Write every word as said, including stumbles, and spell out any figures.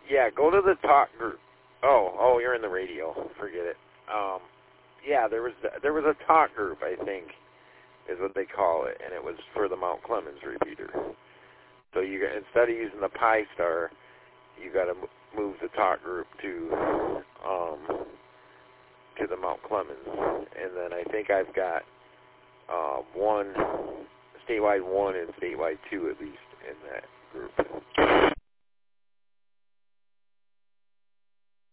Yeah, go to the talk group. Oh, oh, you're in the radio. Forget it. Um, yeah, there was there was a talk group, I think, is what they call it, and it was for the Mount Clemens repeater. So you instead of using the Pi Star, you got to move the talk group to um, to the Mount Clemens, and then I think I've got uh, one statewide one and statewide two at least in that group.